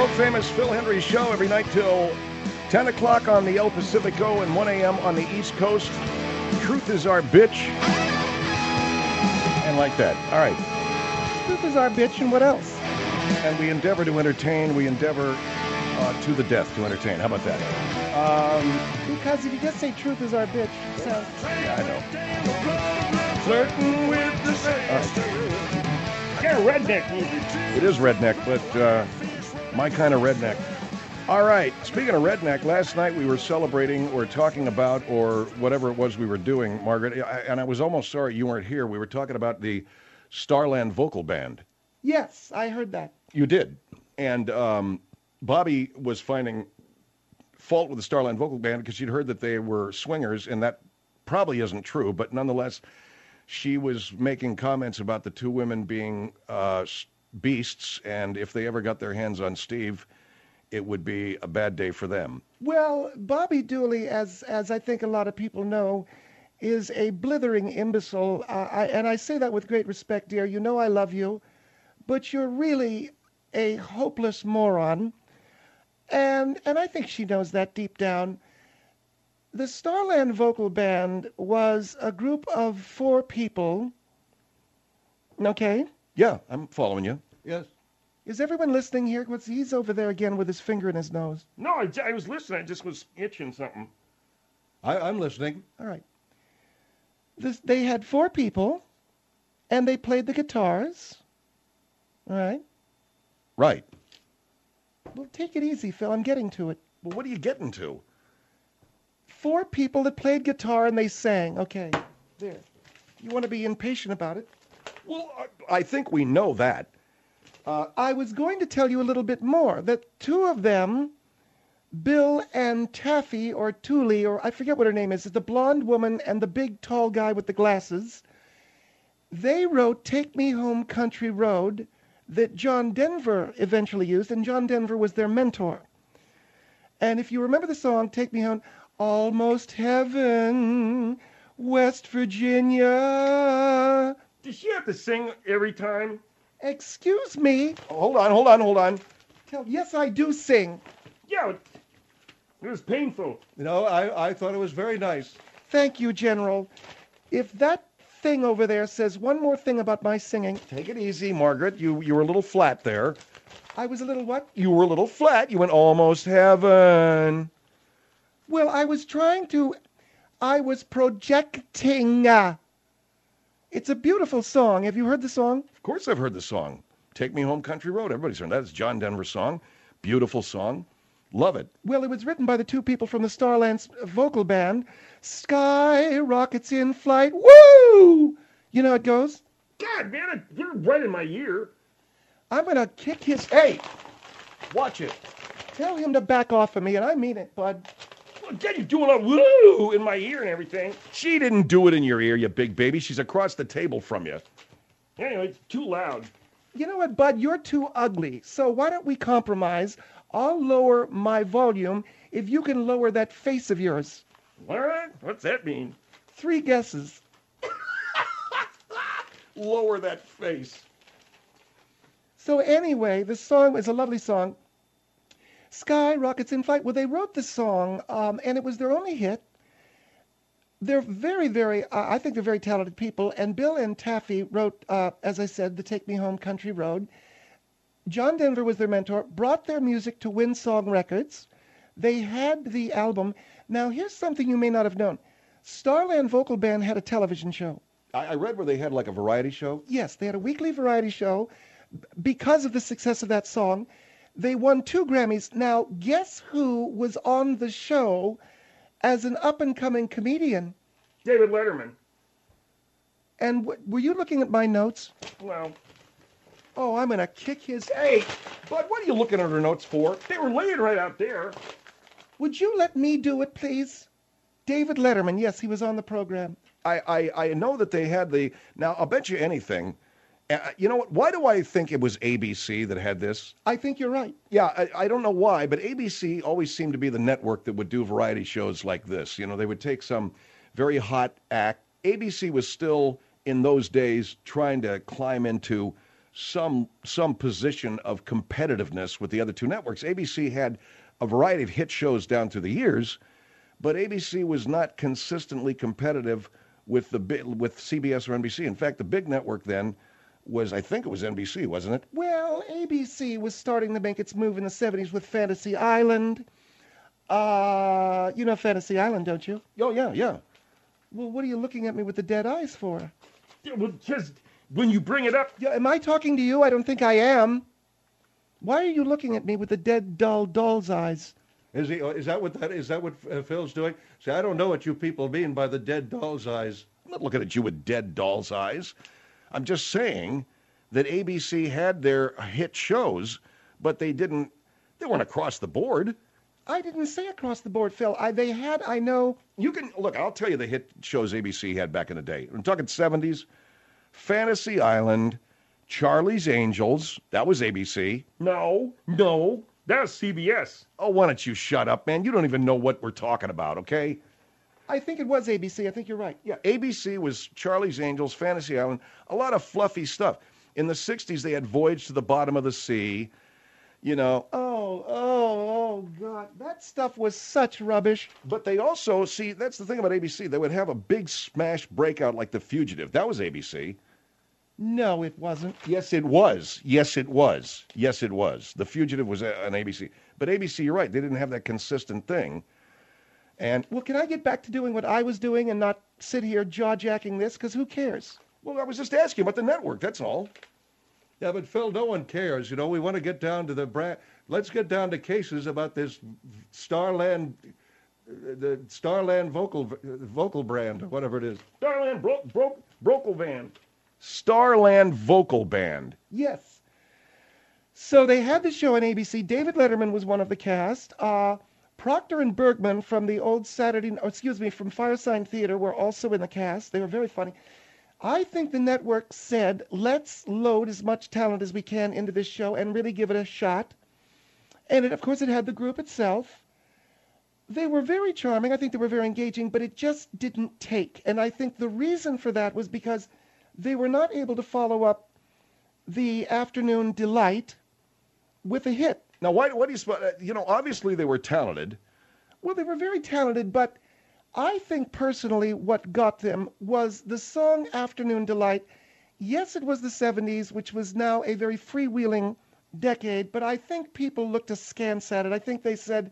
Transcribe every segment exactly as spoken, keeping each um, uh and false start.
world-famous Phil Hendry Show every night till ten o'clock on the El Pacifico and one a.m. on the East Coast. Truth is our bitch. And like that. All right. Truth is our bitch, and what else? And we endeavor to entertain. We endeavor uh, to the death to entertain. How about that? Um, because if you just say truth is our bitch, it sounds... Yeah, I know. Flirting with the sister. Yeah, redneck music. It is redneck, but uh, my kind of redneck. All right. Speaking of redneck, last night we were celebrating or talking about or whatever it was we were doing, Margaret, and I was almost sorry you weren't here. We were talking about the Starland Vocal Band. Yes, I heard that. You did. And um, Bobby was finding fault with the Starland Vocal Band because she'd heard that they were swingers, and that probably isn't true, but nonetheless, she was making comments about the two women being uh, beasts, and if they ever got their hands on Steve, it would be a bad day for them. Well, Bobby Dooley, as as I think a lot of people know, is a blithering imbecile, uh, I, and I say that with great respect, dear. You know I love you, but you're really a hopeless moron, and and I think she knows that deep down. The Starland Vocal Band was a group of four people. Okay? Yeah, I'm following you. Yes. Is everyone listening here? What's, he's over there again with his finger in his nose. No, I, I was listening. I just was itching something. I, I'm listening. All right. This, they had four people, and they played the guitars. All right? Right. Well, take it easy, Phil. I'm getting to it. Well, what are you getting to? Four people that played guitar and they sang. Okay, there. You want to be impatient about it? Well, I, I think we know that. Uh, I was going to tell you a little bit more, that two of them, Bill and Taffy, or Thule, or I forget what her name is, the blonde woman and the big tall guy with the glasses, they wrote Take Me Home Country Road that John Denver eventually used, and John Denver was their mentor. And if you remember the song, Take Me Home, Almost Heaven, West Virginia. Does she have to sing every time? Excuse me. Hold on, hold on, hold on. Tell, yes, I do sing. Yeah, it, it was painful. You know, I, I thought it was very nice. Thank you, General. If that thing over there says one more thing about my singing... Take it easy, Margaret. You, you were a little flat there. I was a little what? You were a little flat. You went almost heaven. Well, I was trying to... I was projecting. Uh, it's a beautiful song. Have you heard the song? Of course I've heard the song. Take Me Home Country Road. Everybody's heard that. It's John Denver's song. Beautiful song. Love it. Well, it was written by the two people from the Starland Vocal Band. Sky rockets in flight. Woo! You know how it goes? God, man, you're right in my ear. I'm going to kick his... Hey! Watch it. Tell him to back off of me, and I mean it, bud. Well, Dad, you're doing a woo in my ear and everything. She didn't do it in your ear, you big baby. She's across the table from you. Anyway, it's too loud. You know what, bud? You're too ugly. So why don't we compromise? I'll lower my volume if you can lower that face of yours. What? What's that mean? Three guesses. Lower that face. So anyway, the song is a lovely song. Sky Rockets in Flight. Well, they wrote the song, um, and it was their only hit. They're very, very, uh, I think they're very talented people. And Bill and Taffy wrote, uh, as I said, the Take Me Home Country Road. John Denver was their mentor, brought their music to Windsong Records. They had the album. Now, here's something you may not have known. Starland Vocal Band had a television show. I, I read where they had like a variety show. Yes, they had a weekly variety show. Because of the success of that song, they won two Grammys. Now, guess who was on the show as an up-and-coming comedian? David Letterman. And w- were you looking at my notes? Well, Oh, I'm going to kick his... Hey, Bud, what are you looking at her notes for? they were laying right out there. Would you let me do it, please? David Letterman, yes, he was on the program. I, I, I know that they had the... Now, I'll bet you anything. Uh, you know what? Why do I think it was A B C that had this? I think you're right. Yeah, I, I don't know why, but A B C always seemed to be the network that would do variety shows like this. You know, they would take some very hot act. A B C was still, in those days, trying to climb into some some position of competitiveness with the other two networks. A B C had a variety of hit shows down through the years, but A B C was not consistently competitive with the bi- with C B S or N B C. In fact, the big network then was, I think it was N B C, wasn't it? Well, A B C was starting to make its move in the seventies with Fantasy Island. Uh, you know Fantasy Island, don't you? Oh, yeah, yeah. Well, what are you looking at me with the dead eyes for? Yeah, well, just when you bring it up, Yeah, am I talking to you? I don't think I am. Why are you looking at me with the dead, dull, doll's eyes? Is he? Is that what that is? That what uh, Phil's doing? See, I don't know what you people mean by the dead doll's eyes. I'm not looking at you with dead doll's eyes. I'm just saying that A B C had their hit shows, but they didn't, they weren't across the board. I didn't say across the board, Phil. I, they had, I know. You can, look, I'll tell you the hit shows A B C had back in the day. I'm talking seventies. Fantasy Island, Charlie's Angels, that was A B C. no, no, that's C B S. Oh, why don't you shut up, man? You don't even know what we're talking about, okay? I think it was A B C. I think you're right. Yeah, A B C was Charlie's Angels, Fantasy Island, a lot of fluffy stuff. In the sixties, they had Voyage to the Bottom of the Sea, you know. Oh, oh, oh, God. That stuff was such rubbish. But they also, see, that's the thing about A B C. They would have a big smash breakout like The Fugitive. That was A B C. No, it wasn't. Yes, it was. Yes, it was. Yes, it was. The Fugitive was a- an A B C. But A B C, you're right. They didn't have that consistent thing. And, Well, can I get back to doing what I was doing and not sit here jaw-jacking this? Because who cares? well, I was just asking about the network. That's all. Yeah, but Phil, no one cares. You know, we want to get down to the bra- Let's get down to cases about this Starland, uh, the Starland vocal vocal brand, or whatever it is. Starland broke broke Brokel Van. Starland Vocal Band. Yes. So they had the show on A B C. David Letterman was one of the cast. Uh, Proctor and Bergman from the old Saturday, oh, excuse me, from Firesign Theater were also in the cast. They were very funny. I think the network said, let's load as much talent as we can into this show and really give it a shot. And it, of course, it had the group itself. They were very charming. I think they were very engaging, but it just didn't take. And I think the reason for that was because they were not able to follow up the Afternoon Delight with a hit. Now, why, what do you, sp- uh, you know, obviously they were talented. Well, they were very talented, but I think personally what got them was the song Afternoon Delight. Yes, it was the seventies, which was now a very freewheeling decade, but I think people looked askance at it. I think they said,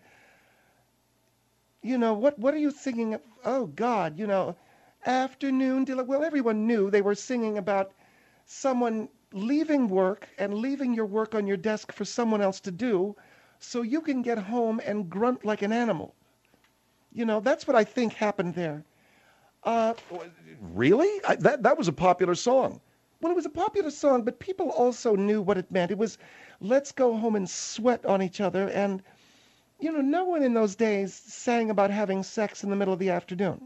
you know, what, what are you singing? Oh, God, you know, Afternoon Delight. Well, everyone knew they were singing about someone leaving work and leaving your work on your desk for someone else to do so you can get home and grunt like an animal. You know, that's what I think happened there. Uh, Really? I, that, that was a popular song. well, it was a popular song, but people also knew what it meant. It was, let's go home and sweat on each other. And, you know, no one in those days sang about having sex in the middle of the afternoon.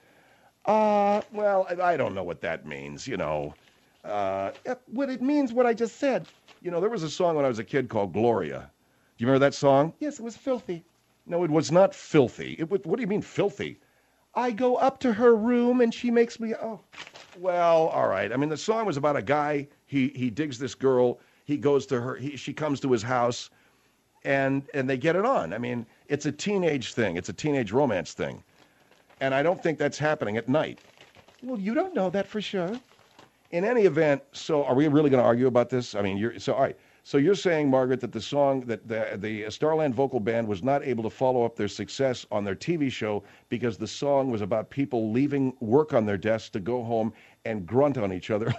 Uh, Well, I, I don't know what that means, you know. Uh, uh, what it means, what I just said. you know, there was a song when I was a kid called Gloria. Do you remember that song? Yes, it was filthy. No, it was not filthy. It was, what do you mean filthy? I go up to her room and she makes me, oh, Well, all right. I mean, the song was about a guy. He he digs this girl. He goes to her. He, she comes to his house, and and they get it on. I mean, it's a teenage thing. It's a teenage romance thing, and I don't think that's happening at night. well, you don't know that for sure. In any event, so are we really going to argue about this? I mean, you're so all right. So you're saying, Margaret, that the song that the the Starland Vocal Band was not able to follow up their success on their T V show because the song was about people leaving work on their desks to go home and grunt on each other.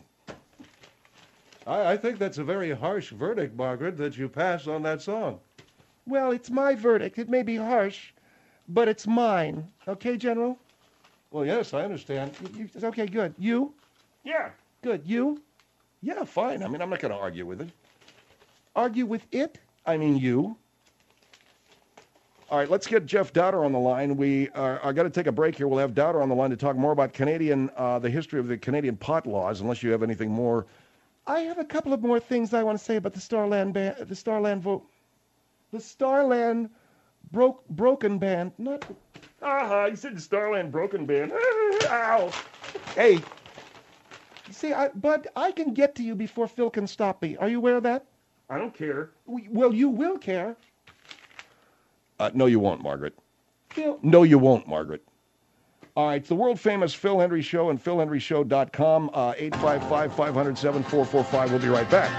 I, I think that's a very harsh verdict, Margaret, that you pass on that song. Well, it's my verdict. It may be harsh, but it's mine. Okay, General? Well, yes, I understand. You, you- okay, good. You? Yeah. Good. You? Yeah, fine. I mean, I'm not going to argue with it. Argue with it? I mean, you. All right, let's get Jeff Dowder on the line. We are, are going to take a break here. We'll have Dowder on the line to talk more about Canadian, uh, the history of the Canadian pot laws, unless you have anything more. I have a couple of more things I want to say about the Starland band, the Starland vote, the Starland broke broken band. Not Aha, you said the Starland Broken Band. Ow. Hey, See, I, Bud, I can get to you before Phil can stop me. Are you aware of that? I don't care. We- Well, you will care. Uh, no, you won't, Margaret. Phil, No, you won't, Margaret. All right, it's the world famous Phil Hendry Show and phil hendry show dot com, uh, eight five five, five hundred, seven four four five. We'll be right back.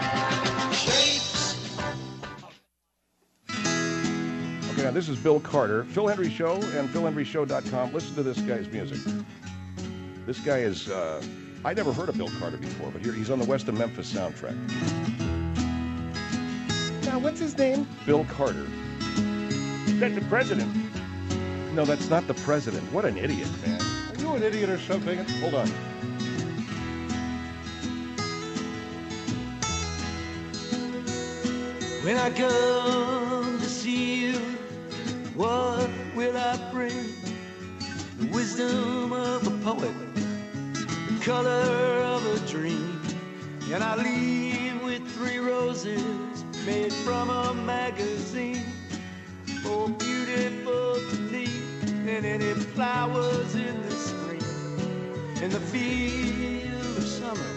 Okay, now this is Bill Carter, Phil Hendry Show and phil hendry show dot com. Listen to this guy's music. This guy is, uh, I never heard of Bill Carter before, but here he's on the West of Memphis soundtrack. now what's his name? Bill Carter. That's the president. No, that's not the president. What an idiot, man. Are you an idiot or something? Hold on. When I come to see you, what will I bring? The wisdom of a poet, the color of a dream. And I leave with three roses made from a magazine. Oh, beautiful to me, and any flowers in the spring. In the field of summer,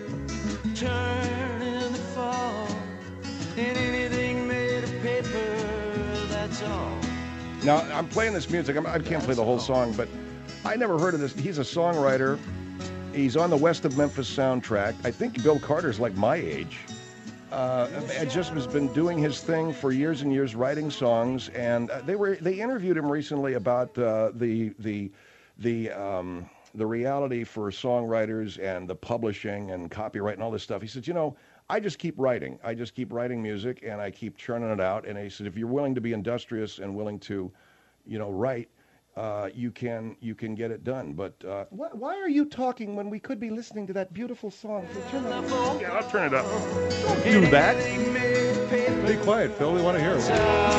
turn in the fall. And anything made of paper, that's all. Now, I'm playing this music. I'm, I can't play the whole song, but I never heard of this. He's a songwriter. He's on the West of Memphis soundtrack. I think Bill Carter's like my age. Uh, and just has been doing his thing for years and years, writing songs. And uh, they were they interviewed him recently about uh, the the the um, the reality for songwriters and the publishing and copyright and all this stuff. He said, you know, I just keep writing. I just keep writing music and I keep churning it out. And he said, if you're willing to be industrious and willing to, you know, write, uh, you can you can get it done. But uh, Why, why are you talking when we could be listening to that beautiful song? Phil, turn it off. Yeah, I'll turn it up. do that. Be quiet, Phil. We want to hear it.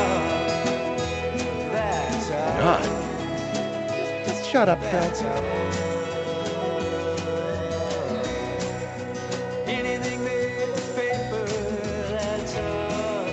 God. Just shut up, Phil. Anything made of paper, that's all.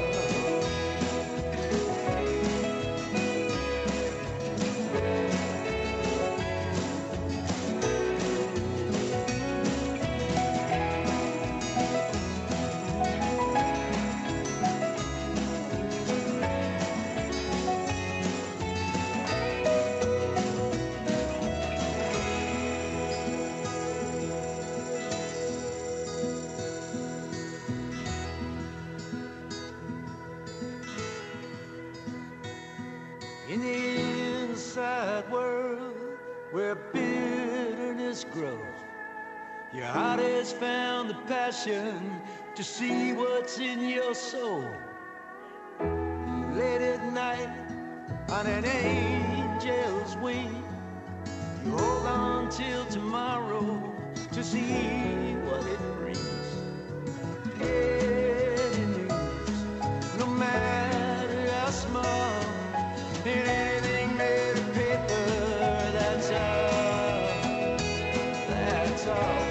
In the inside world where bitterness grows, your heart has found the passion to see what's in your soul. Late at night on an angel's wing, you hold on till tomorrow to see what it brings. Any news, no matter how small, and anything made of paper, that's all, that's all.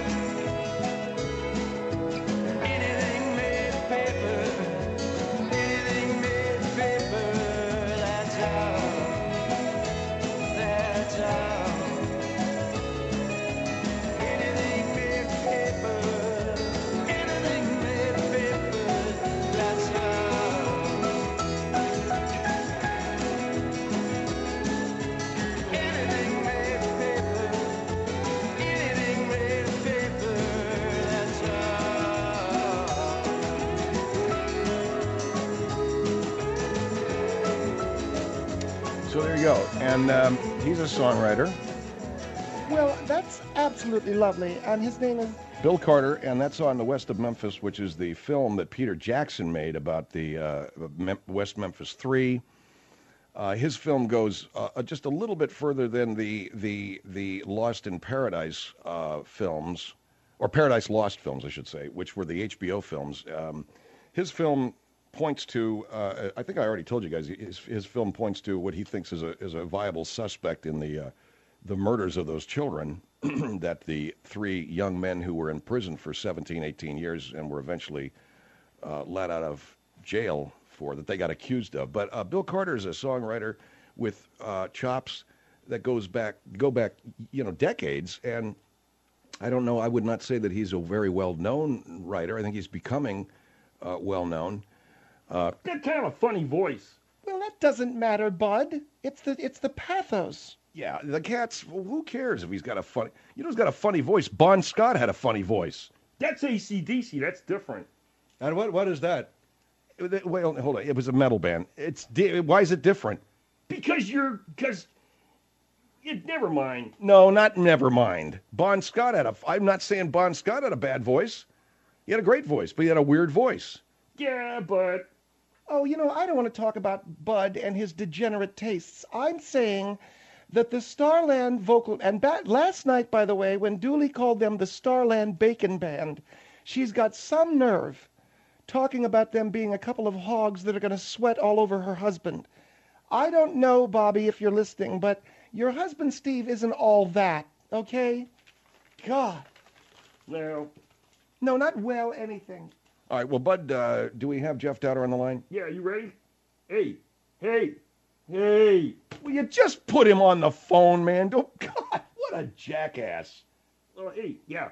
Anything made of paper, anything made of paper, that's all, that's all. Anything made of paper, anything made of paper, that's all. Anything made of paper, anything made of paper, that's all. So there you go. And um, he's a songwriter, Well, that's absolutely lovely. And his name is... Bill Carter, and that's on the West of Memphis, which is the film that Peter Jackson made about the uh, Mem- West Memphis Three. Uh, his film goes uh, just a little bit further than the the the Lost in Paradise uh, films, or Paradise Lost films, I should say, which were the H B O films. Um, his film points to, uh, I think I already told you guys, his, his film points to what he thinks is a is a viable suspect in the uh, the murders of those children that the three young men who were in prison for seventeen, eighteen years and were eventually uh, let out of jail for, that they got accused of. But uh, Bill Carter is a songwriter with uh, chops that goes back, go back, you know, decades. And I don't know. I would not say that he's a very well-known writer. I think he's becoming uh, well-known. Got kind of a funny voice. Well, that doesn't matter, Bud. It's the it's the pathos. Yeah, the Cats, well, who cares if he's got a funny... You know who's got a funny voice? Bon Scott had a funny voice. That's A C D C. That's different. And what what is that? Well, hold on. It was a metal band. It's di- Why is it different? Because you're, because, it, never mind. No, not never mind. Bon Scott had a... I'm not saying Bon Scott had a bad voice. He had a great voice, but he had a weird voice. Yeah, but Oh, you know, I don't want to talk about Bud and his degenerate tastes. I'm saying that the Starland vocal, and ba- last night, by the way, when Dooley called them the Starland Bacon Band, she's got some nerve talking about them being a couple of hogs that are going to sweat all over her husband. I don't know, Bobby, if you're listening, but your husband Steve isn't all that, okay? God. well, No, not well anything. All right, well, Bud, uh, do we have Jeff Dowder on the line? yeah, you ready? Hey, hey, hey. Well, you just put him on the phone, man. Don't... God, what a jackass. Oh, hey, yeah.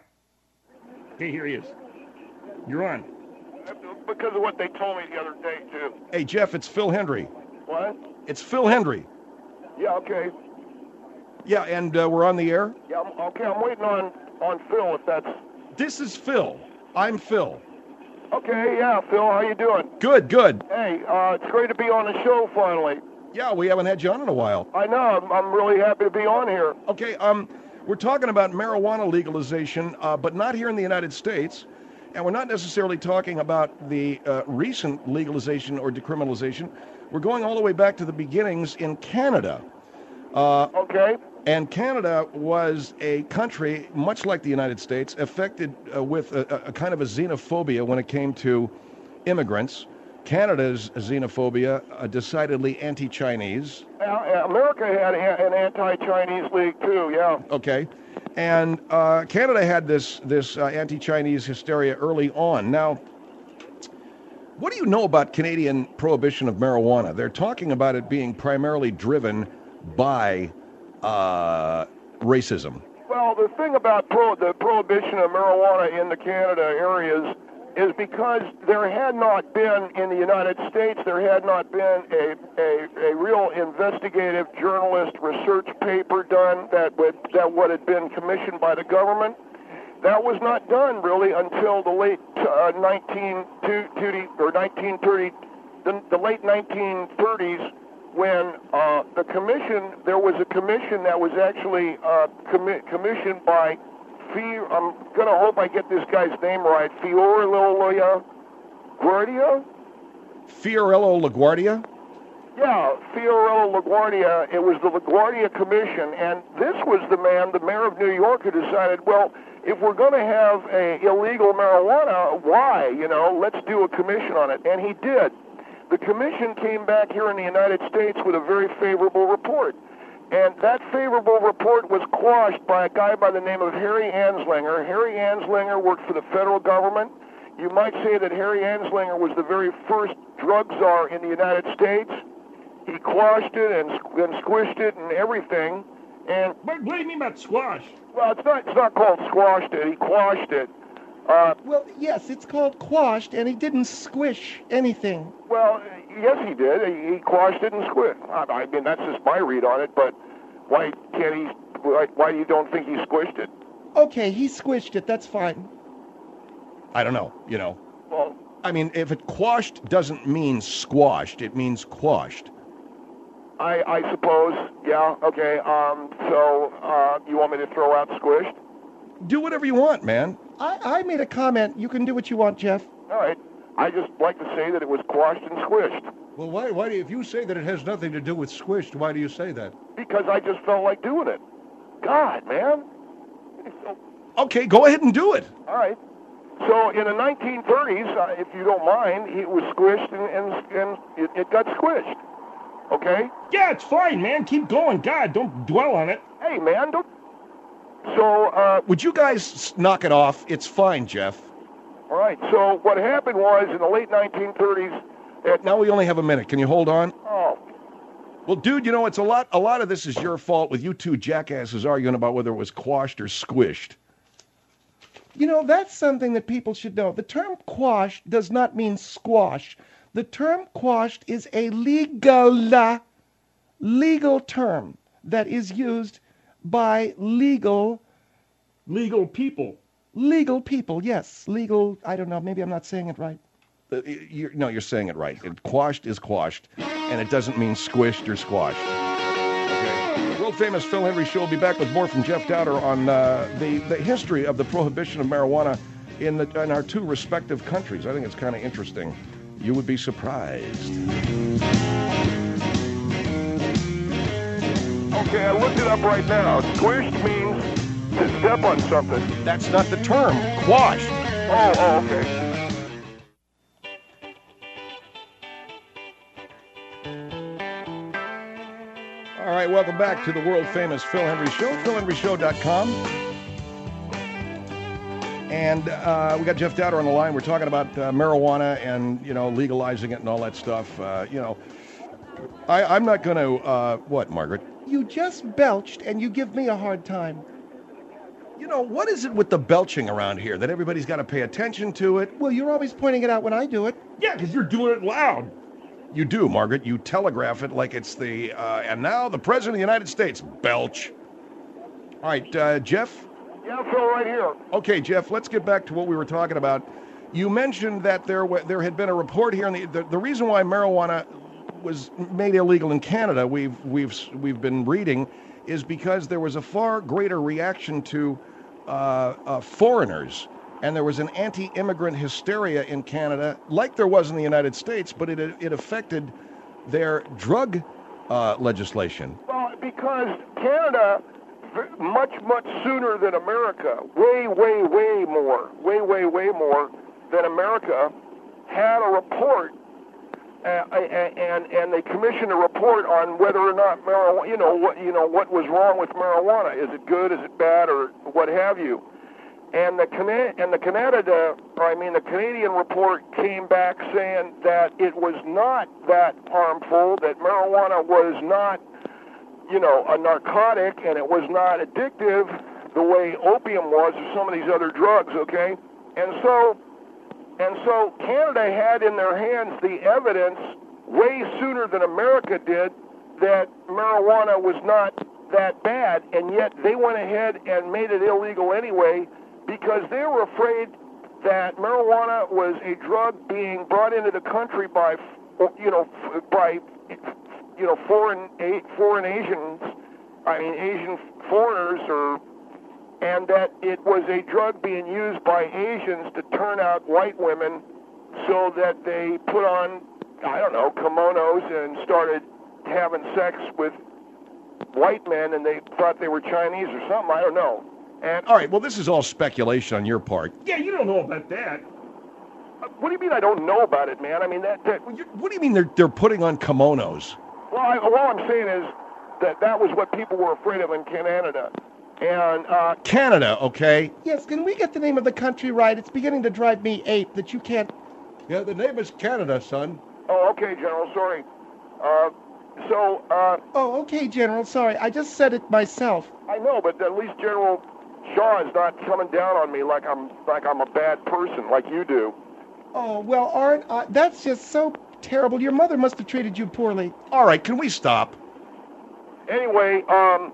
Hey, here he is. You're on. Because of what they told me the other day, too. Hey, Jeff, it's Phil Hendry. What? It's Phil Hendry. Yeah, okay. Yeah, and uh, we're on the air. Yeah, I'm, okay, I'm waiting on, on Phil if that's... This is Phil. I'm Phil. Okay, yeah, Phil, how you doing? Good, good. Hey, uh, it's great to be on the show finally. Yeah, we haven't had you on in a while. I know, I'm, I'm really happy to be on here. Okay, um, we're talking about marijuana legalization, uh, but not here in the United States. And we're not necessarily talking about the uh, recent legalization or decriminalization. We're going all the way back to the beginnings in Canada. Uh, Okay? And Canada was a country, much like the United States, affected uh, with a, a kind of a xenophobia when it came to immigrants. Canada's xenophobia, uh, decidedly anti-Chinese. Uh, America had a, an anti-Chinese league, too, yeah. Okay, and uh, Canada had this this uh, anti-Chinese hysteria early on. Now, what do you know about Canadian prohibition of marijuana? They're talking about it being primarily driven by uh, racism. Well, the thing about pro- the prohibition of marijuana in the Canada areas is because there had not been, in the United States, there had not been a, a, a real investigative journalist research paper done that would, that would have been commissioned by the government. That was not done really until the late uh, nineteen thirty or nineteen thirty, the, the late nineteen thirties, when uh, the commission, there was a commission that was actually uh, commi- commissioned by Fi- I'm going to hope I get this guy's name right. Fiorello Guardia? Fiorello LaGuardia? Yeah, Fiorello LaGuardia. It was the LaGuardia Commission, and this was the man, the mayor of New York, who decided, well, if we're going to have a illegal marijuana, why? You know, let's do a commission on it. And he did. The commission came back here in the United States with a very favorable report. And that favorable report was quashed by a guy by the name of Harry Anslinger. Harry Anslinger worked for the federal government. You might say that Harry Anslinger was the very first drug czar in the United States. He quashed it and, and squished it and everything. And What, what do you mean about squash? well, it's not it's not called squashed it. He quashed it. Uh, Well, yes, it's called quashed, and he didn't squish anything. well, yes, he did. He, he quashed it and squished. I, I mean, that's just my read on it. But why can't he? Why, why you don't think he squished it? Okay, he squished it. That's fine. I don't know, you know. Well, I mean, if it quashed doesn't mean squashed, it means quashed. I, I suppose. Yeah. Okay. Um. So, uh, you want me to throw out squished? Do whatever you want, man. I, I made a comment. You can do what you want, Jeff. All right. I just like to say that it was quashed and squished Well, why, why do you, if you say that it has nothing to do with squished, why do you say that? because I just felt like doing it. God, man. Okay, go ahead and do it. All right. So in the nineteen thirties, uh, if you don't mind, it was squished and, and, and it, it got squished. Okay? Yeah, it's fine, man. Keep going. God, don't dwell on it. Hey, man, don't... So, uh, Would you guys s- knock it off? It's fine, Jeff. all right. So what happened was in the late nineteen thirties... At, Now we only have a minute. Can you hold on? oh, Well, dude, you know, it's a lot a lot of this is your fault with you two jackasses arguing about whether it was quashed or squished. You know, that's something that people should know. The term quashed does not mean squash. The term quashed is a legal, legal term that is used by legal, Legal people. legal people. Yes, legal, I don't know, maybe I'm not saying it right. Uh, you're, no, you're saying it right. It, quashed is quashed, and it doesn't mean squished or squashed. Okay. The world famous Phil Hendrie Show will be back with more from Jeff Dowder on uh, the, the history of the prohibition of marijuana in, the, in our two respective countries. I think it's kind of interesting. You would be surprised. Okay, I looked it up right now. Squished means to step on something. That's not the term. Quashed. Oh, oh, okay. All right, welcome back to the world famous Phil Hendrie Show, phil hendrie show dot com. And uh, we got Jeff Dowder on the line. We're talking about uh, marijuana and, you know, legalizing it and all that stuff. Uh, you know, I, I'm not going to, uh, what, Margaret? You just belched and you give me a hard time. You know, what is it with the belching around here that everybody's got to pay attention to it? Well, you're always pointing it out when I do it. Yeah, because you're doing it loud. You do, Margaret. You telegraph it like it's the, uh, and now the President of the United States, belch. All right, uh, Jeff? Yeah, Phil, right here. Okay, Jeff, let's get back to what we were talking about. You mentioned that there w- there had been a report here, and the, the, the reason why marijuana was made illegal in Canada, we've, we've, we've been reading, is because there was a far greater reaction to uh, uh, foreigners. And there was an anti-immigrant hysteria in Canada, like there was in the United States, but it it affected their drug uh, legislation. Well, because Canada, v- much, much sooner than America, way, way, way more, way, way, way more than America, had a report, uh, and and they commissioned a report on whether or not marijuana, you know, what you know, what was wrong with marijuana. Is it good? Is it bad? Or what have you? And the Cana- and the Canada, or I mean the Canadian report came back saying that it was not that harmful, that marijuana was not, you know, a narcotic, and it was not addictive the way opium was or some of these other drugs, okay? And so, and so Canada had in their hands the evidence way sooner than America did that marijuana was not that bad, and yet they went ahead and made it illegal anyway, because they were afraid that marijuana was a drug being brought into the country by, you know, by, you know, foreign foreign Asians, I mean Asian foreigners, or, and that it was a drug being used by Asians to turn out white women, so that they put on, I don't know, kimonos and started having sex with white men, and they thought they were Chinese or something. I don't know. And All right, well, this is all speculation on your part. Yeah, you don't know about that. uh, what do you mean I don't know about it, man? I mean, that, that You- What do you mean they're, they're putting on kimonos? well, I, all I'm saying is that that was what people were afraid of in Canada. And, uh, Canada, okay? Yes, can we get the name of the country right? It's beginning to drive me ape that you can't. Yeah, the name is Canada, son. oh, okay, General, sorry. Uh, so, uh, Oh, okay, General, sorry. I just said it myself. I know, but at least General Shaw is not coming down on me like I'm like I'm a bad person, like you do. Oh, well, aren't uh, that's just so terrible. Your mother must have treated you poorly. All right, can we stop? Anyway, um,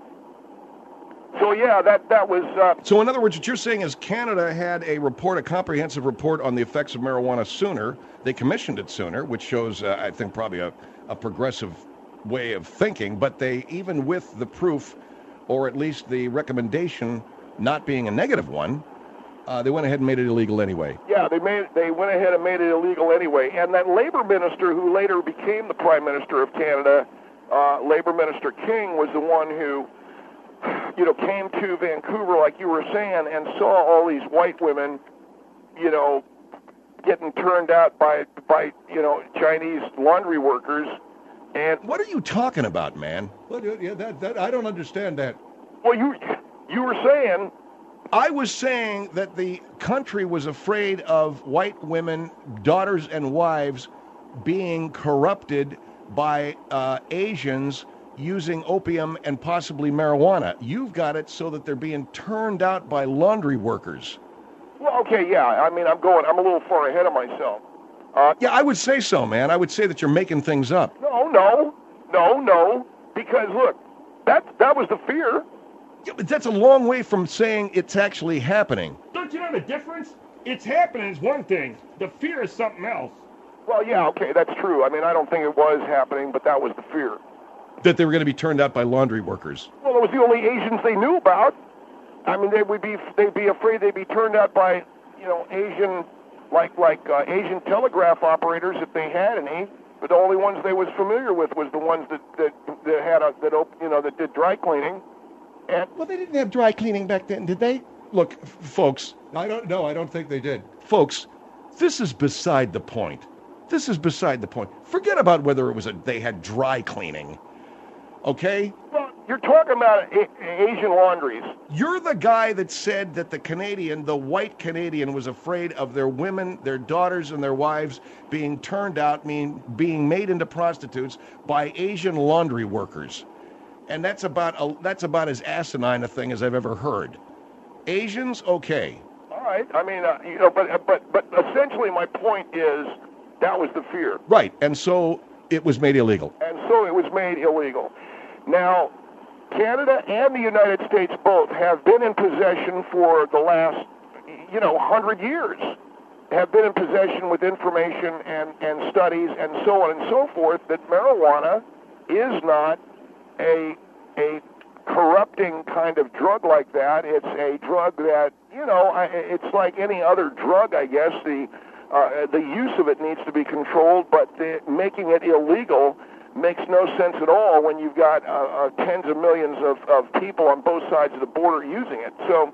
so yeah, that that was uh, So, in other words, what you're saying is Canada had a report, a comprehensive report on the effects of marijuana sooner. They commissioned it sooner, which shows, uh, I think, probably a, a progressive way of thinking. But they, even with the proof, or at least the recommendation not being a negative one, uh, they went ahead and made it illegal anyway. yeah, they made they went ahead and made it illegal anyway. And that labor minister who later became the prime minister of Canada, uh, Labor Minister King, was the one who, you know, came to Vancouver, like you were saying, and saw all these white women, you know, getting turned out by by you know Chinese laundry workers. And What are you talking about, man? What, yeah, that, that, I don't understand that. well, you you were saying. I was saying that the country was afraid of white women, daughters and wives, being corrupted by uh, Asians using opium and possibly marijuana. You've got it so that they're being turned out by laundry workers. Well, okay, yeah. I mean, I'm going. I'm a little far ahead of myself. Uh, Yeah, I would say so, man. I would say that you're making things up. no, no, no, no. Because look, that that was the fear. Yeah, but that's a long way from saying it's actually happening. Don't you know the difference? It's happening is one thing. The fear is something else. Well, yeah, okay, that's true. I mean, I don't think it was happening, but that was the fear. That they were going to be turned out by laundry workers. Well, it was the only Asians they knew about. I mean, they would be they'd be afraid they'd be turned out by, you know, Asian, like like uh, Asian telegraph operators if they had any. But the only ones they was familiar with was the ones that that, that had a that op- you know that did dry cleaning. And Well, they didn't have dry cleaning back then, did they? Look, f- folks, I don't know. I don't think they did. folks, this is beside the point. This is beside the point. Forget about whether it was a they had dry cleaning. Okay? well, you're talking about a- Asian laundries. You're the guy that said that the Canadian, the white Canadian, was afraid of their women, their daughters, and their wives being turned out, mean being made into prostitutes by Asian laundry workers. And that's about a, that's about as asinine a thing as I've ever heard. Asians, okay. All right. I mean, uh, you know, but but but essentially, my point is that was the fear, Right. And so it was made illegal. and so it was made illegal. Now, Canada and the United States both have been in possession for the last, you know, hundred years. Have been in possession with information and and studies and so on and so forth that marijuana is not a a corrupting kind of drug like that. It's a drug that, you know, I- it's like any other drug, I guess. The uh, the use of it needs to be controlled, but the, making it illegal makes no sense at all when you've got uh, uh, tens of millions of, of people on both sides of the border using it. So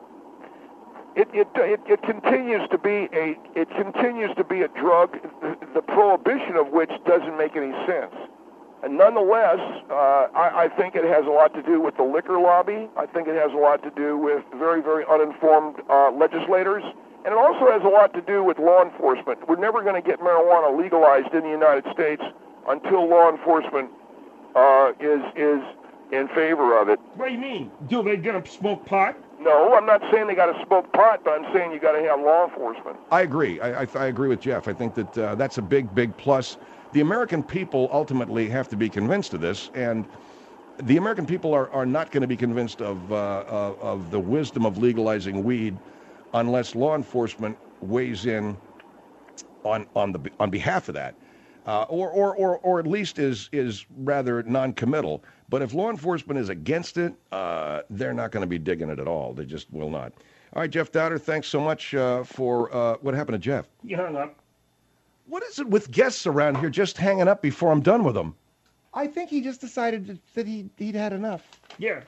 it, it it it continues to be a it continues to be a drug, the prohibition of which doesn't make any sense. And nonetheless, uh, I, I think it has a lot to do with the liquor lobby. I think it has a lot to do with very, very uninformed uh, legislators. And it also has a lot to do with law enforcement. We're never going to get marijuana legalized in the United States until law enforcement uh, is is in favor of it. What do you mean? Do they gonna smoke pot? No, I'm not saying they got to smoke pot, but I'm saying you got to have law enforcement. I agree. I, I, I agree with Jeff. I think that uh, that's a big, big plus. The American people ultimately have to be convinced of this, and the American people are, are not going to be convinced of, uh, uh, of the wisdom of legalizing weed unless law enforcement weighs in on, on, the, on behalf of that, uh, or, or, or, or at least is, is rather non-committal. But if law enforcement is against it, uh, they're not going to be digging it at all. They just will not. All right, Jeff Dowder, thanks so much uh, for uh, what happened to Jeff. You hung up. What is it with guests around here just hanging up before I'm done with them? I think he just decided that he, he'd had enough. Yeah.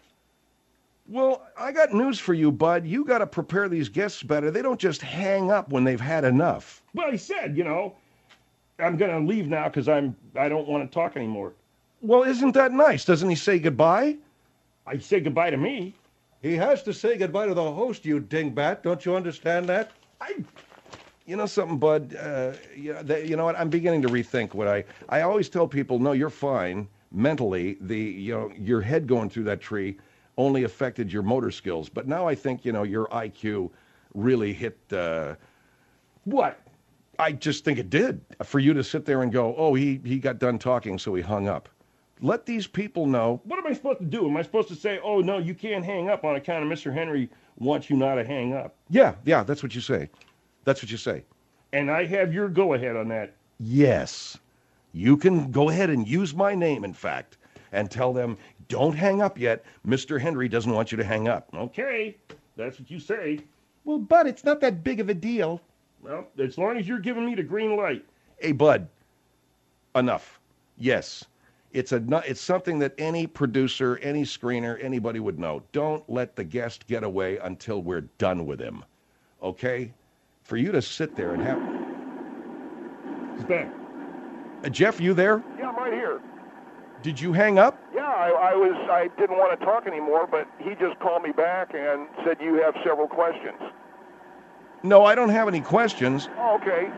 Well, I got news for you, bud. You got to prepare these guests better. They don't just hang up when they've had enough. Well, he said, you know, I'm gonna leave now because I'm I don't want to talk anymore. Well, isn't that nice? Doesn't he say goodbye? I say goodbye to me. He has to say goodbye to the host, you dingbat. Don't you understand that? I, you know something, bud. Uh, you, know, that, you know what? I'm beginning to rethink what I. I always tell people, no, you're fine mentally. The you know your head going through that tree only affected your motor skills, but now I think you know your I Q really hit. Uh, What? I just think it did for you to sit there and go, oh, he he got done talking, so he hung up. Let these people know. What am I supposed to do? Am I supposed to say, oh no, you can't hang up on account of Mister Henry wants you not to hang up? Yeah, yeah, that's what you say. That's what you say. And I have your go-ahead on that. Yes. You can go ahead and use my name, in fact, and tell them, don't hang up yet. Mister Henry doesn't want you to hang up. Okay, that's what you say. Well, Bud, it's not that big of a deal. Well, as long as you're giving me the green light. Hey, bud, enough. Yes. It's a nu- it's something that any producer, any screener, anybody would know. Don't let the guest get away until we're done with him. Okay? For you to sit there and have... He's back. Uh, Jeff, you there? Yeah, I'm right here. Did you hang up? Yeah, I, I was. I didn't want to talk anymore, but he just called me back and said you have several questions. No, I don't have any questions. Oh, okay.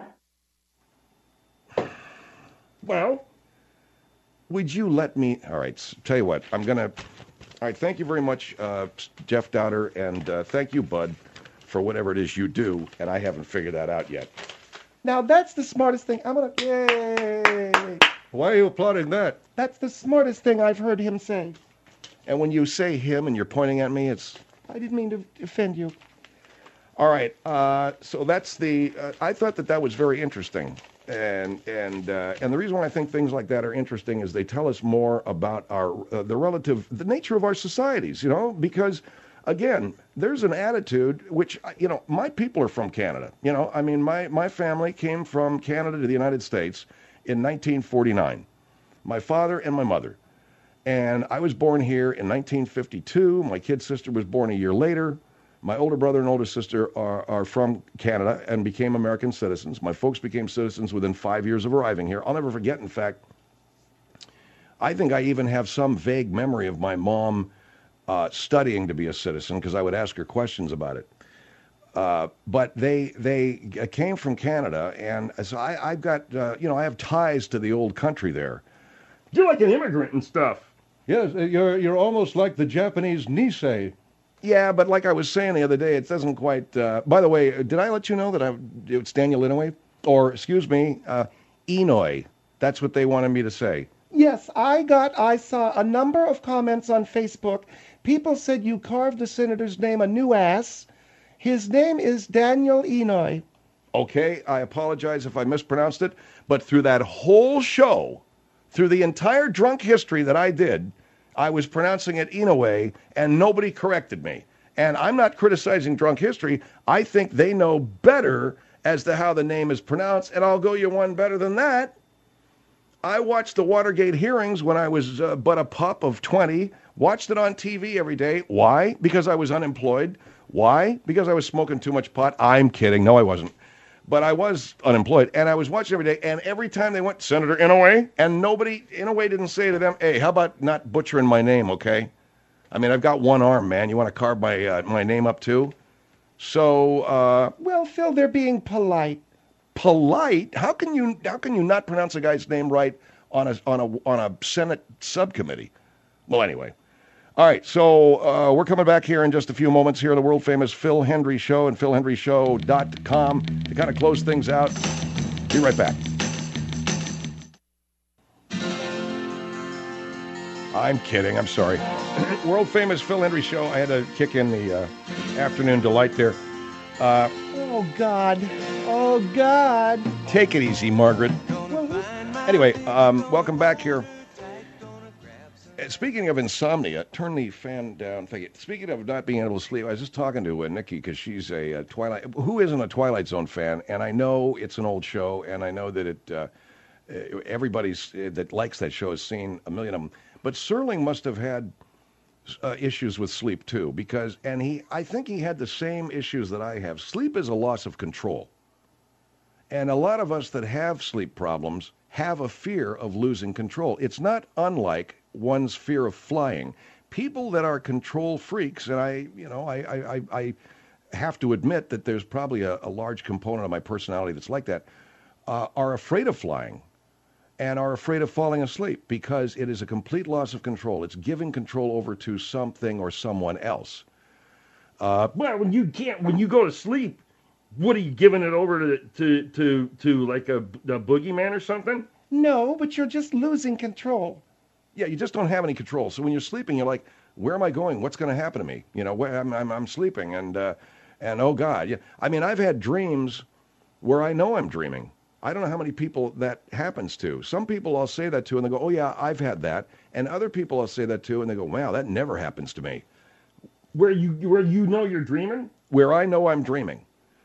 Well, Would you let me... All right, s- tell you what. I'm going to... All right, thank you very much, uh, Jeff Dowder, and uh, thank you, Bud, for whatever it is you do, and I haven't figured that out yet. Now that's the smartest thing. I'm gonna yay. Why are you applauding that? That's the smartest thing I've heard him say. And when you say him and you're pointing at me, it's I didn't mean to offend you. all right. Uh, so that's the. Uh, I thought that that was very interesting, and and uh, and the reason why I think things like that are interesting is they tell us more about our uh, the relative the nature of our societies. You know, because again, there's an attitude which you know my people are from Canada. You know, I mean my my family came from Canada to the United States in nineteen forty-nine. My father and my mother. And I was born here in nineteen fifty-two. My kid sister was born a year later. My older brother and older sister are, are from Canada and became American citizens. My folks became citizens within five years of arriving here. I'll never forget, in fact, I think I even have some vague memory of my mom uh, studying to be a citizen because I would ask her questions about it. Uh, but they they came from Canada, and so I, I've got, uh, you know, I have ties to the old country there. You're like an immigrant and stuff. Yes, uh, you're you're almost like the Japanese Nisei. Yeah, but like I was saying the other day, it doesn't quite. Uh, by the way, did I let you know that I, it's Daniel Inouye? Or, excuse me, uh, Inouye. That's what they wanted me to say. Yes, I got, I saw a number of comments on Facebook. People said you carved the senator's name a new ass. His name is Daniel Inouye. Okay, I apologize if I mispronounced it, but through that whole show, through the entire drunk history that I did, I was pronouncing it Inouye, and nobody corrected me. And I'm not criticizing drunk history. I think they know better as to how the name is pronounced, and I'll go you one better than that. I watched the Watergate hearings when I was uh, but a pup of twenty, watched it on T V every day. Why? Because I was unemployed. Why? Because I was smoking too much pot. I'm kidding. No, I wasn't. But I was unemployed, and I was watching every day, and every time they went, Senator Inouye, and nobody, Inouye didn't say to them, hey, how about not butchering my name, okay? I mean, I've got one arm, man. You want to carve my uh, my name up, too? So, uh, Well, Phil, they're being polite. polite? How can you how can you not pronounce a guy's name right on a, on a, on a Senate subcommittee? Well, anyway. All right, so uh, we're coming back here in just a few moments here on the world-famous Phil Hendrie Show and phil hendrie show dot com to kind of close things out. Be right back. I'm kidding. I'm sorry. World-famous Phil Hendrie Show. I had to kick in the uh, afternoon delight there. Uh, Oh, God. Oh, God. take it easy, Margaret. Anyway, um, welcome back here. Uh, Speaking of insomnia, turn the fan down. Thank you. Speaking of not being able to sleep, I was just talking to uh, Nikki because she's a, uh Twilight. Who isn't a Twilight Zone fan? And I know it's an old show, and I know that it uh, uh, everybody's uh, that likes that show has seen a million of them. But Serling must have had uh, issues with sleep too, because and he, I think he had the same issues that I have. Sleep is a loss of control, and a lot of us that have sleep problems have a fear of losing control. It's not unlike one's fear of flying. People that are control freaks, and I, you know, I, I, I, I have to admit that there's probably a, a large component of my personality that's like that, uh, are afraid of flying and are afraid of falling asleep because it is a complete loss of control. It's giving control over to something or someone else. Well, when you can't, when you go to sleep, what are you giving it over to to to, to like a, a boogeyman or something? No, but you're just losing control. Yeah, you just don't have any control. So when you're sleeping, you're like, where am I going? What's going to happen to me? You know, where I'm, I'm, I'm sleeping, and uh, and oh God, yeah. I mean, I've had dreams where I know I'm dreaming. I don't know how many people that happens to. Some people I'll say that to, and they go, oh yeah, I've had that. And other people I'll say that to, and they go, wow, that never happens to me. Where you where you know you're dreaming? Where I know I'm dreaming.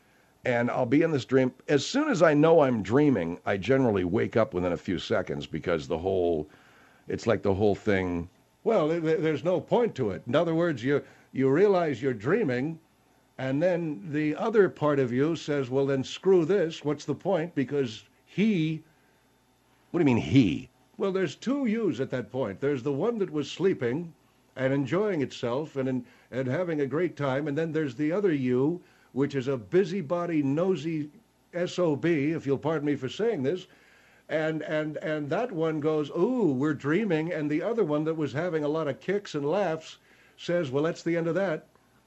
And I'll be in this dream. As soon as I know I'm dreaming, I generally wake up within a few seconds because the whole, it's like the whole thing. Well, th- th- there's no point to it. In other words, you you realize you're dreaming, and then the other part of you says, well, then screw this. What's the point? Because he, What do you mean he? well, there's two yous at that point. There's the one that was sleeping and enjoying itself and and, and having a great time, and then there's the other you, which is a busybody, nosy S O B, if you'll pardon me for saying this. And and and that one goes, ooh, we're dreaming. And the other one that was having a lot of kicks and laughs says, well, that's the end of that.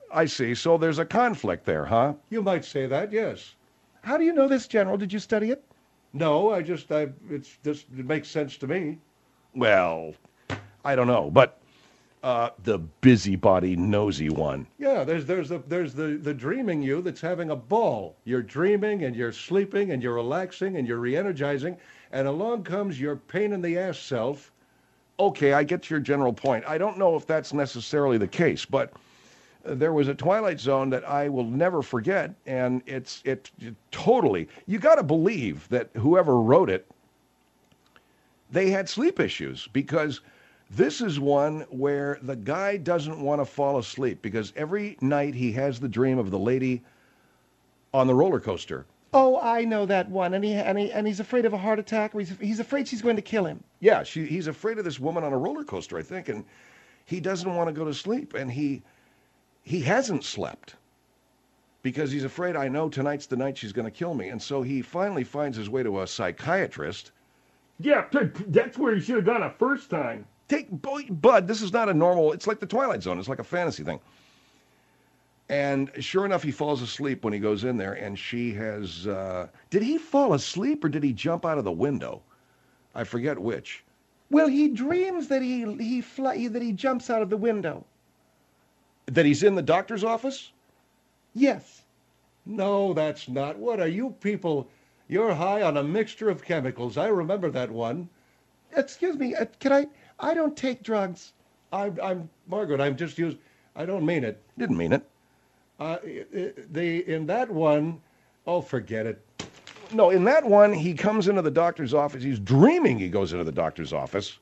I see. So there's a conflict there, huh? You might say that, yes. How do you know this, General? Did you study it? No, I just, I, it's just, it makes sense to me. Well, I don't know, but uh, the busybody nosy one. Yeah, there's, there's the, there's the, the dreaming you that's having a ball. You're dreaming and you're sleeping and you're relaxing and you're re-energizing, and along comes your pain in the ass self. Okay, I get your general point. I don't know if that's necessarily the case, but there was a Twilight Zone that I will never forget, and it's it, it totally. You got to believe that whoever wrote it, they had sleep issues, because this is one where the guy doesn't want to fall asleep because every night he has the dream of the lady on the roller coaster. Oh, I know that one. And he and he and he's afraid of a heart attack. Or he's he's afraid she's going to kill him. Yeah, she, he's afraid of this woman on a roller coaster, I think, and he doesn't want to go to sleep, and he he hasn't slept because he's afraid, I know tonight's the night she's going to kill me, and so he finally finds his way to a psychiatrist. Yeah, that's where he should have gone the first time. Take Bud, this is not a normal, it's like the Twilight Zone, it's like a fantasy thing. And sure enough, he falls asleep when he goes in there, and she has, uh, did he fall asleep or did he jump out of the window? I forget which. Well, he dreams that he he fly, that he jumps out of the window. That he's in the doctor's office? Yes. No, that's not. What are you people? You're high on a mixture of chemicals. I remember that one. Excuse me. Uh, can I? I don't take drugs. I'm, I'm Margaret. I'm just using. I don't mean it. Didn't mean it. Uh, the in that one, oh, forget it. No, in that one, he comes into the doctor's office. He's dreaming he goes into the doctor's office.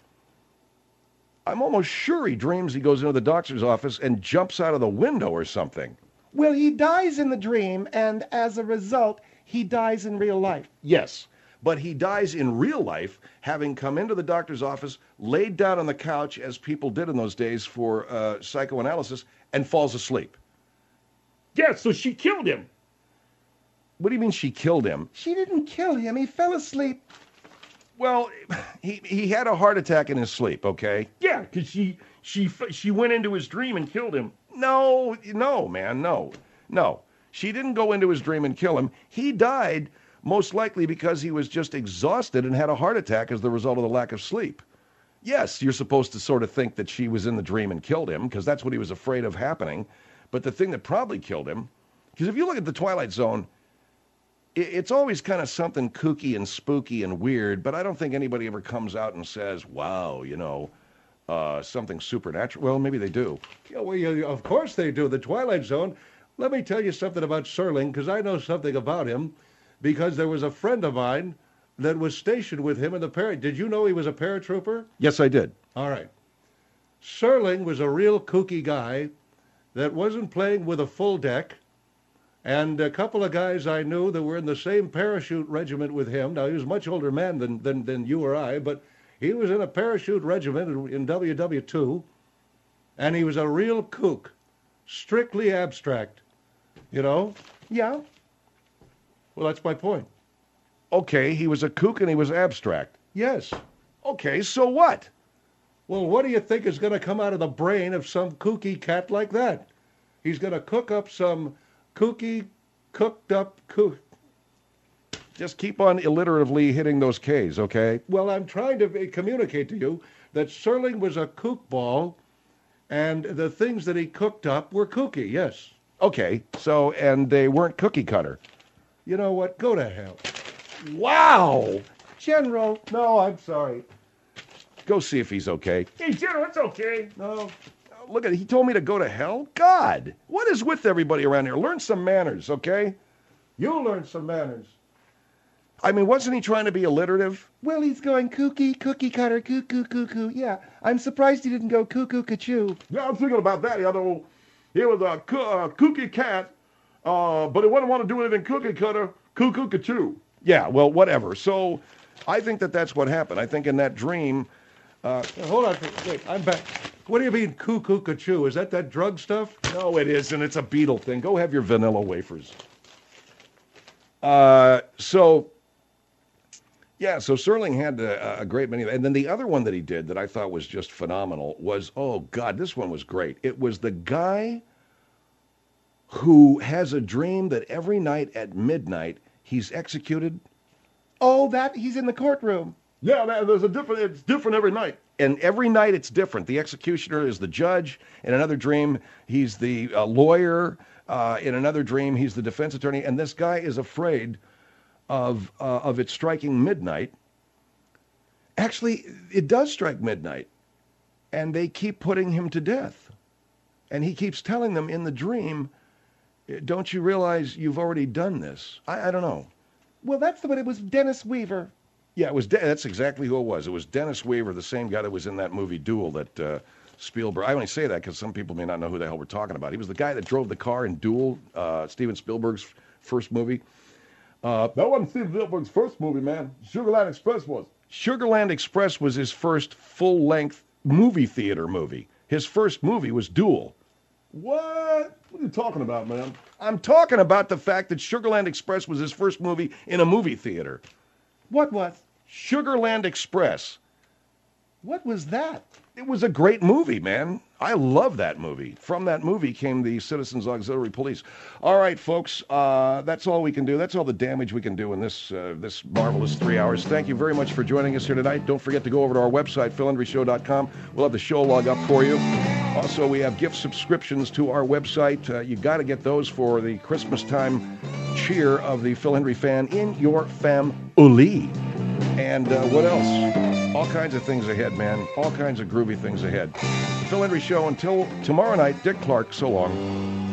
I'm almost sure he dreams he goes into the doctor's office and jumps out of the window or something. Well, he dies in the dream, and as a result, he dies in real life. Yes, but he dies in real life, having come into the doctor's office, laid down on the couch, as people did in those days for uh, psychoanalysis, and falls asleep. Yeah, so she killed him. What do you mean she killed him? She didn't kill him. He fell asleep. Well, he he had a heart attack in his sleep, okay? Yeah, because she, she, she went into his dream and killed him. No, no, man, no. No. She didn't go into his dream and kill him. He died most likely because he was just exhausted and had a heart attack as the result of the lack of sleep. Yes, you're supposed to sort of think that she was in the dream and killed him, because that's what he was afraid of happening. But the thing that probably killed him, because if you look at the Twilight Zone, it's always kind of something kooky and spooky and weird, but I don't think anybody ever comes out and says, wow, you know, uh, something supernatural. Well, maybe they do. Yeah, well, yeah, of course they do. The Twilight Zone. Let me tell you something about Serling, because I know something about him, because there was a friend of mine that was stationed with him in the para. Did you know he was a paratrooper? Yes, I did. All right. Serling was a real kooky guy that wasn't playing with a full deck. And a couple of guys I knew that were in the same parachute regiment with him. Now, he was a much older man than, than, than you or I, but he was in a parachute regiment in, in W W two, and he was a real kook, strictly abstract, you know? Yeah. Well, that's my point. Okay, he was a kook and he was abstract. Yes. Okay, so what? Well, what do you think is going to come out of the brain of some kooky cat like that? He's going to cook up some kooky, cooked up kook. Just keep on alliteratively hitting those K's, okay? Well, I'm trying to communicate to you that Serling was a kook ball, and the things that he cooked up were kooky, yes. Okay, so, and they weren't cookie cutter. You know what? Go to hell. Wow! General. No, I'm sorry. Go see if he's okay. Hey, General, it's okay. No. Look at, he told me to go to hell? God, what is with everybody around here? Learn some manners, okay? You learn some manners. I mean, wasn't he trying to be alliterative? Well, he's going kooky, cookie cutter, cuckoo, cuckoo. Yeah, I'm surprised he didn't go cuckoo, cachoo. Yeah, I'm thinking about that. You know, he was a coo- uh, kooky cat, uh, but he wouldn't want to do anything cookie cutter, cuckoo, cachoo. Yeah, well, whatever. So I think that that's what happened. I think in that dream... Uh, hold on. Wait, I'm back. What do you mean, cuckoo, cachoo? Is that that drug stuff? No, it isn't. It's a Beetle thing. Go have your vanilla wafers. Uh, so, yeah, so Serling had a, a great many. And then the other one that he did that I thought was just phenomenal was, oh, God, this one was great. It was the guy who has a dream that every night at midnight he's executed, Oh, that he's in the courtroom. Yeah, man, there's a different. It's different every night. and every night it's different. The executioner is the judge. In another dream, he's the uh, lawyer. Uh, in another dream, he's the defense attorney. And this guy is afraid of uh, of it striking midnight. Actually, it does strike midnight, and they keep putting him to death. And he keeps telling them in the dream, "Don't you realize you've already done this?" I, I don't know. Well, that's the one. It was Dennis Weaver. Yeah, it was. De- that's exactly who it was. It was Dennis Weaver, the same guy that was in that movie Duel that uh, Spielberg. I only say that because some people may not know who the hell we're talking about. He was the guy that drove the car in Duel, uh, Steven Spielberg's first movie. Uh, that wasn't Steven Spielberg's first movie, man. Sugarland Express was. Sugarland Express was his first full-length movie theater movie. His first movie was Duel. What? What are you talking about, man? I'm talking about the fact that Sugarland Express was his first movie in a movie theater. What was? Sugarland Express. What was that? It was a great movie, man. I love that movie. From that movie came the Citizens Auxiliary Police. All right, folks, uh, that's all we can do. That's all the damage we can do in this uh, this marvelous three hours. Thank you very much for joining us here tonight. Don't forget to go over to our website, phil hendry show dot com. We'll have the show log up for you. Also, we have gift subscriptions to our website. Uh, you got to get those for the Christmas time cheer of the Phil Hendry fan in your family. And uh, what else? All kinds of things ahead, man. All kinds of groovy things ahead. Phil Hendry Show until tomorrow night. Dick Clark, so long.